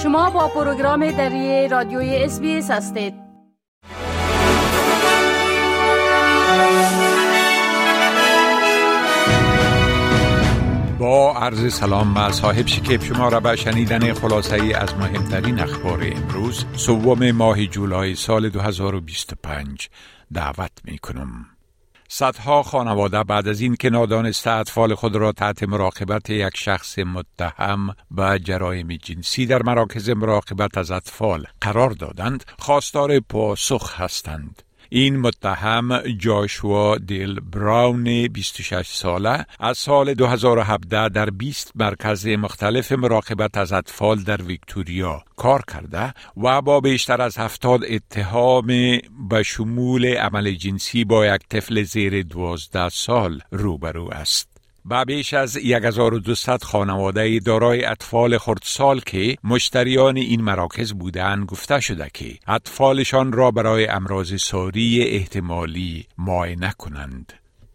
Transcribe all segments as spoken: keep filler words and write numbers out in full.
شما با پروگرام دری رادیوی اس بی اس هستید. با عرض سلام به صاحب شکیب شما را به شنیدن خلاصه‌ای از مهمترین اخبار امروز سوم ماه جولای سال دو هزار و بیست و پنج دعوت می کنم. صدها خانواده بعد از این که نادانسته اطفال خود را تحت مراقبت یک شخص متهم به جرایم جنسی در مراکز مراقبت از اطفال قرار دادند، خواستار پاسخ هستند. این متهم جاشوا دیل براون بیست و شش ساله از سال دو هزار و هفده در بیست مرکز مختلف مراقبت از اطفال در ویکتوریا کار کرده و با بیشتر از هفتاد اتهام به شمول عمل جنسی با یک طفل زیر دوازده سال روبرو است. با بیش از هزار و دویست خانواده دارای اطفال خردسال که مشتریان این مراکز بودند گفته شده که اطفالشان را برای امراض ساری احتمالی معاینه کنند.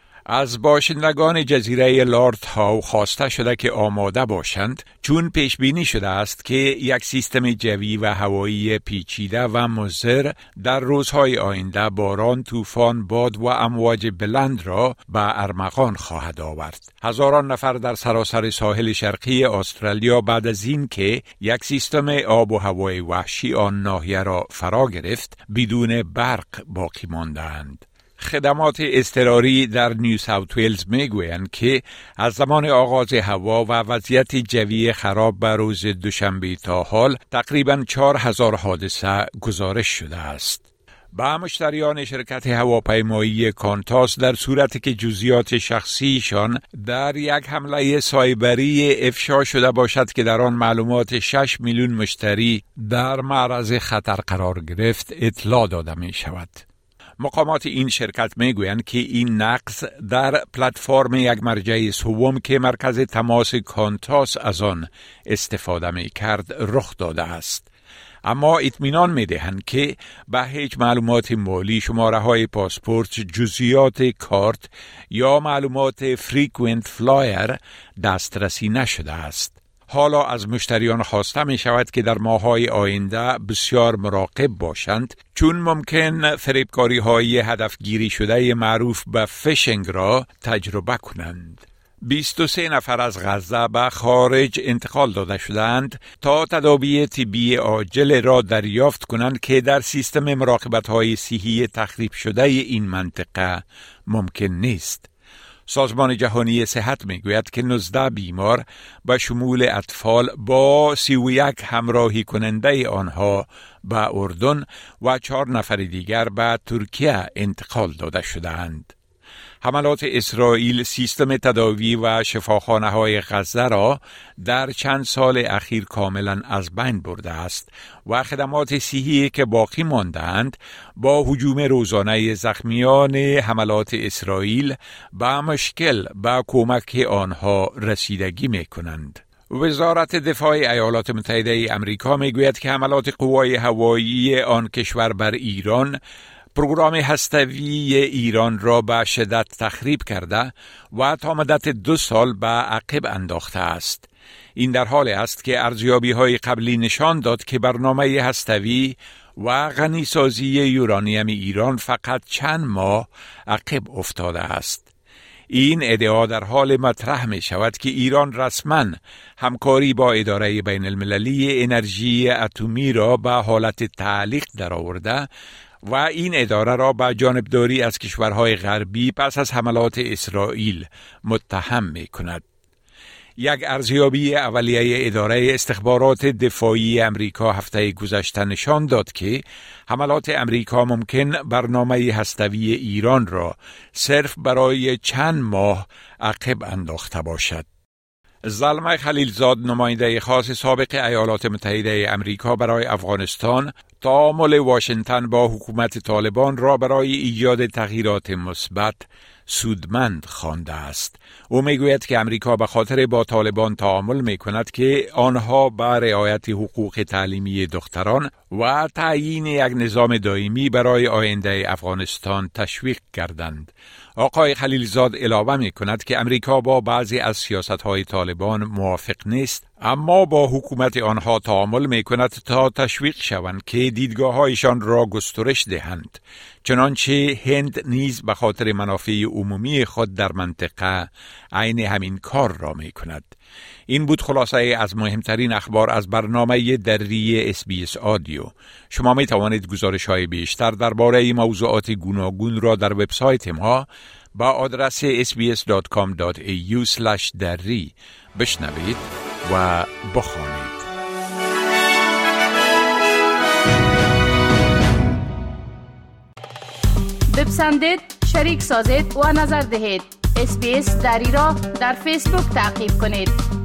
از باشندگان جزیره لارد هاو خواسته شده که آماده باشند، چون پیش بینی شده است که یک سیستم جوی و هوایی پیچیده و مضر در روزهای آینده باران، طوفان، باد و امواج بلند را به ارمغان خواهد آورد. هزاران نفر در سراسر ساحل شرقی استرالیا بعد از این که یک سیستم آب و هوای وحشی آن ناحیه را فرا گرفت بدون برق باقی ماندند. خدمات اضطراری در نیو ساوت ویلز میگویند که از زمان آغاز هوا و وضعیت جوی خراب به روز دوشنبه تا حال تقریباً چهار هزار حادثه گزارش شده است. با مشتریان شرکت هواپیمایی کانتاس در صورتی که جزئیات شخصیشان در یک حمله سایبری افشا شده باشد که در آن معلومات شش میلیون مشتری در معرض خطر قرار گرفت اطلاع داده می شود. مقامات این شرکت میگویند که این نقص در پلتفرم یک مرجع سوم که مرکز تماس کانتاس از آن استفاده می کرد رخ داده است. اما اطمینان می دهند که به هیچ معلومات مالی، شماره های پاسپورت، جزئیات کارت یا معلومات فریکوئنت فلایر دسترسی نشده است. حالا از مشتریان خواسته می شود که در ماه‌های آینده بسیار مراقب باشند، چون ممکن فریبکاری های هدفگیری شده معروف به فیشنگ را تجربه کنند. بیست و سه نفر از غزه به خارج انتقال داده شدند تا تداوی طبی عاجل را دریافت کنند که در سیستم مراقبت های صحی تخریب شده این منطقه ممکن نیست. سازمان جهانی صحت میگوید که نوزده بیمار به شمول اطفال با سی و یک همراهی کننده آنها به اردن و چهار نفر دیگر به ترکیه انتقال داده شدند. حملات اسرائیل سیستم تداوی و شفاخانه های غزه را در چند سال اخیر کاملا از بین برده است و خدمات صحی که باقی ماندند با هجوم روزانه زخمیان حملات اسرائیل به مشکل به کمک آنها رسیدگی می کنند. وزارت دفاع ایالات متحده امریکا می گوید که حملات قوای هوایی آن کشور بر ایران پروگرام هسته‌ای ایران را به شدت تخریب کرده و تا مدت دو سال به عقب انداخته است. این در حال است که ارزیابی‌های قبلی نشان داد که برنامه هسته‌ای و غنیسازی یورانیم ایران فقط چند ماه عقب افتاده است. این ادعا در حال مطرح می شود که ایران رسما همکاری با اداره بین المللی انرژی اتمی را به حالت تعلیق درآورده و این اداره را به جانبداری از کشورهای غربی پس از حملات اسرائیل متهم می کند. یک ارزیابی اولیه اداره استخبارات دفاعی امریکا هفته گذشته نشان داد که حملات امریکا ممکن برنامه هسته‌ای ایران را صرف برای چند ماه عقب انداخته باشد. زلمه خلیلزاد، نماینده خاص سابق ایالات متحده امریکا برای افغانستان، تعامل واشنگتن با حکومت طالبان را برای ایجاد تغییرات مثبت سودمند خوانده است. او میگوید که امریکا به خاطر با طالبان تعامل میکند که آنها به رعایت حقوق تعلیمی دختران و تعیین یک نظام دائمی برای آینده افغانستان تشویق کردند. آقای خلیلزاد علاوه می کند که امریکا با بعضی از سیاست‌های طالبان موافق نیست، اما با حکومت آنها تعامل می کند تا تشویق شوند که دیدگاه‌هایشان را گسترش دهند. چنانچه هند نیز به خاطر منافع عمومی خود در منطقه عین همین کار را می کند. این بود خلاصه از مهمترین اخبار از برنامه دری اس بی اس آدیو. شما می توانید گزارش های بیشتر درباره موضوعات گوناگون را در وبسایت ما با آدرس اس بی اس دات کام دات ای یو اسلش دری بشنوید و بخوانید. بپسندید، شریک سازید و نظر دهید. اس بی اس دری را در فیسبوک تعقیب کنید.